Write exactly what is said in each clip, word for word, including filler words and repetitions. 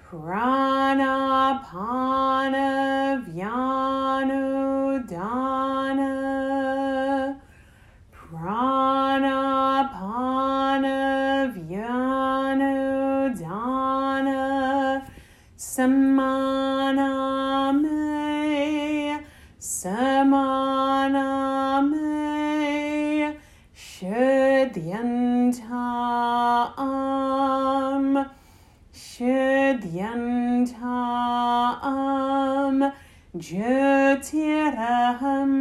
Pranapana Vyanudana Pranapana Vyanudana Samaname Samaname Shudyantam Shudyantam Jyotiraham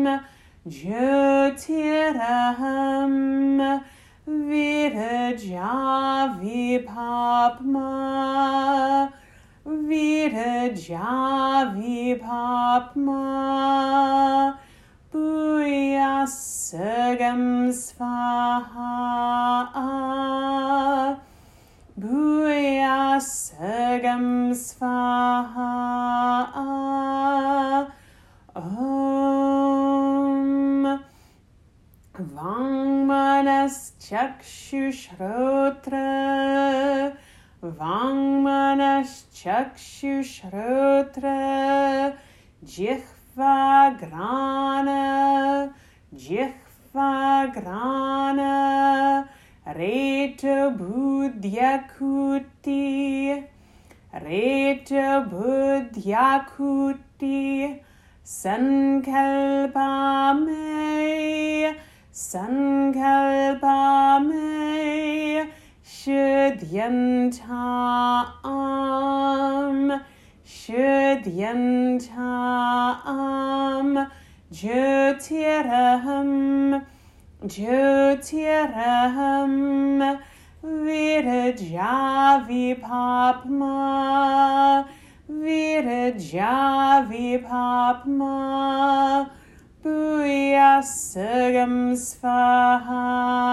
Jyotiraham Viraja Vibhapma Viraja Vibhapma Bhuyasagam Svaha Bhuyasagam Svaha Om Vangmanas Chakshusrotra Vangmanas Chakshusrotra Jihvagrana Jihvagrana Reta Buddhyakuti Reta Buddhyakuti Sankalpame Sankalpame Shudyantam Shudyantam Jyotiraham Jyotiraham Viraja Vibhapma Viraja Vibhapma Bhuyasagam Svaha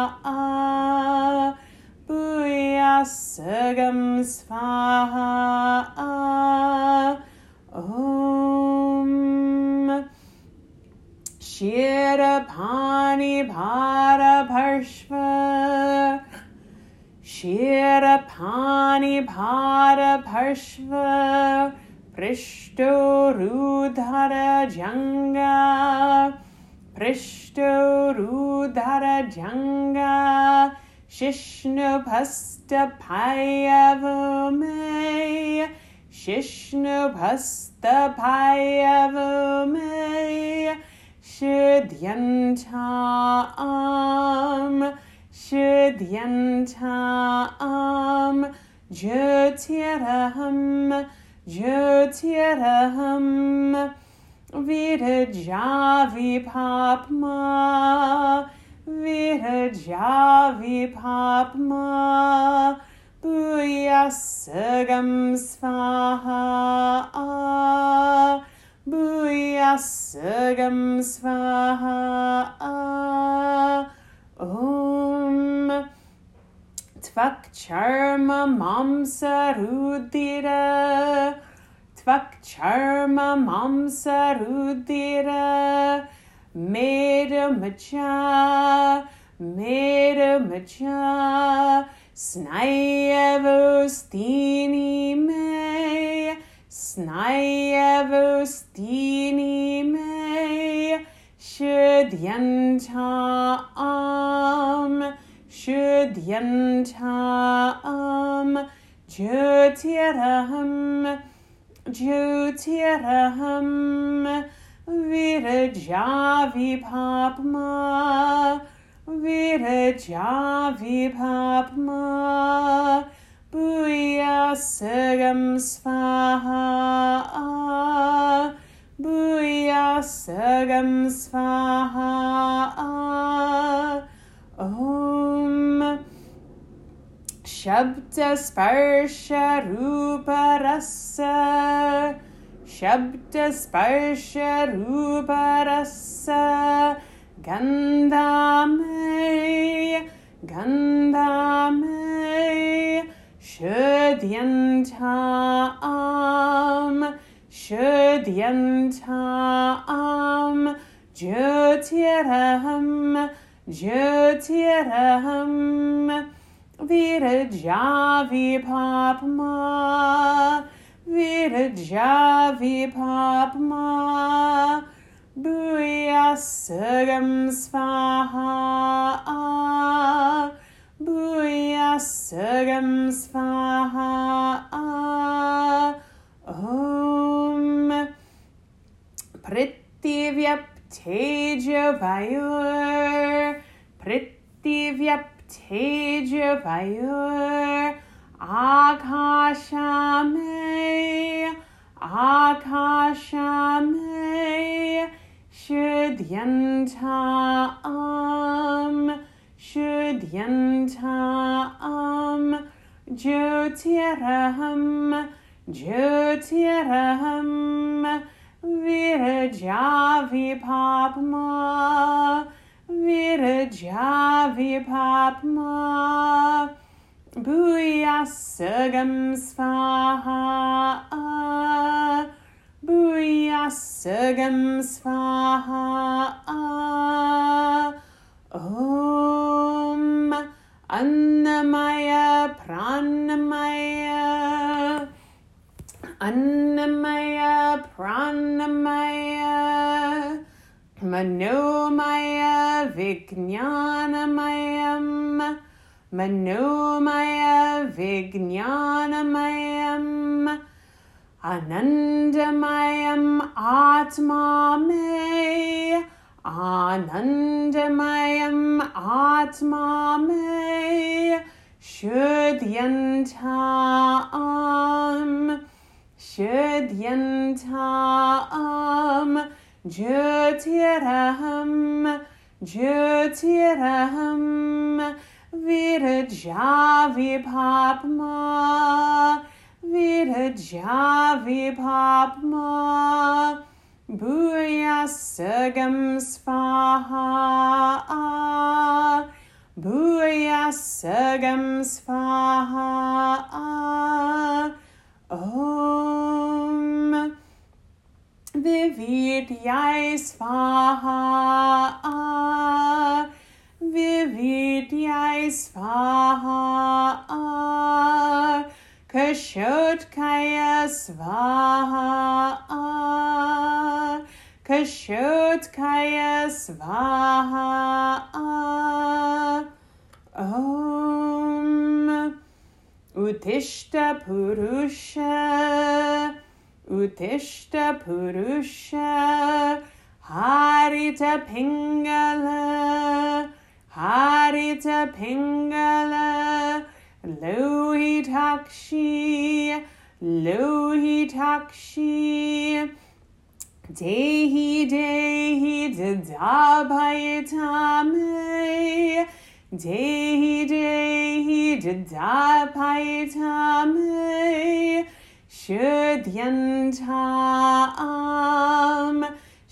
Bhuyasagam Svaha Om Shirapani Bhara Bharshva Shirapani Bhara Bharshva Prishto Rudhara Janga Prishto Rudhara Janga Shishnu Bhasta Payavame Shishnu Bhasta Payavame Shudyantam Shudyantam Jyotiraham Jyotiraham Viraja Vibhapma Viraja Vibhapma Bhuyasagam Svaha Bhuyasagam Svaha Om Tvak Charma Mamsa Rudira Tvak Charma Mamsa Rudira Mera Macha Mera Macha Snayavostini Me Snayavostini Me Shudyantam Shudyantam Jyotiraham Jyotiraham Viraja Vibhapma Viraja Vibhapma Bhuyasagam Svaha Bhuyasagam Svaha Om Shabda Sparsha Rupa Rasa Shabda Sparsha Rupa Rasa Gandhame Gandhame Shudyantam Shudyantam Jyotiraham Jyotiraham Virajavipapma, Virajavipapma, Bhuyasagam Svaha, Bhuyasagam Svaha, Om Prithviapteja Vayur, Prithviapteja Vayur, Akashame, Akashame, Shudyantam, Shudyantam, Jyotiraham, Jyotiraham, Virajavipapma, Virajavipapma, Bhuyasagam Svaha, Bhuyasagam Svaha, Om Annamaya Pranamaya, Annamaya Pranamaya, Manomaya Vijnanamayam, Manomaya Vijnanamayam, Anandamayam Atma Me, Anandamayam Atma Me, Shudyantam, Shudyantam, Jyotiraham, Jyotiraham, Virajavipapma, Virajavipapma, Bhuyasagam Svaha, Bhuyasagam Svaha, Om Vividyai Svaha, Vividyai Svaha, Kashotkaya Svaha, Kashotkaya Svaha, Om Uttishta Purusha, Uttishta Purusha, Harita Pingala, Harita Pingala, Lohitakshi, Lohitakshi, Dehi Dehi Dadabhayatame, Dehi Dehi Dadabhayatame, Shudyantam,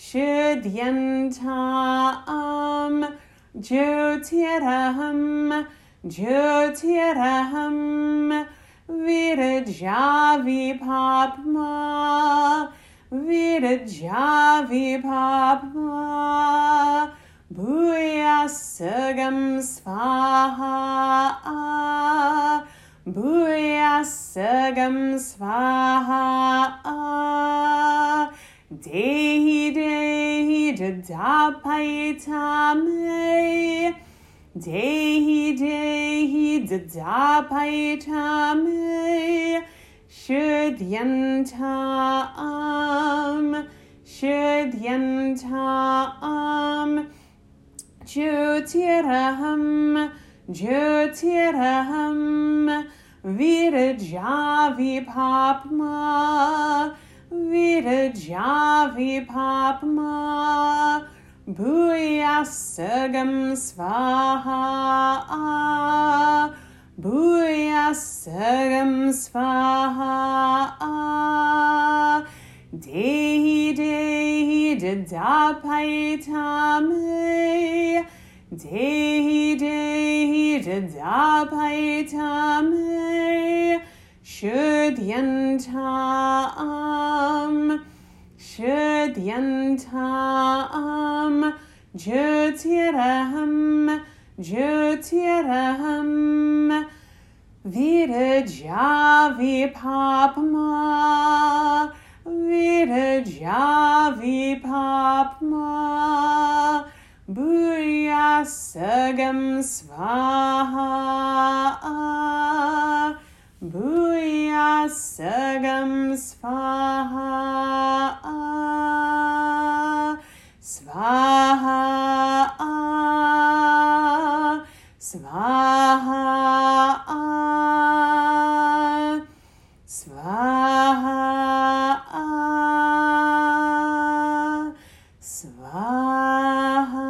Shudyantam, Jyotiraham, Jyotiraham, Virajavipapma, Virajavipapma, Bhuyasagam Svaha, Bhuyasagam Svaha, Dehi Dehi Dadapayatame, Dehi Dehi Dadapayatame, Shudyantam, Shudyantam, Jyotiraham, Jyotiraham, Virajavipapma, Virajavipapma, Bhuyasagam Svaha, Bhuyasagam Svaha, Dehi Dehi Dadapayatame, Dehi Dehi Dadapayatame, Shudyantam, Shudyantam, Jyotiraham, Jyotiraham, Viraja vipapma, Viraja vipapma, Bhuyasagam svaha, Bhuyasagam svaha, Svaha, Svaha, Svaha, Svaha.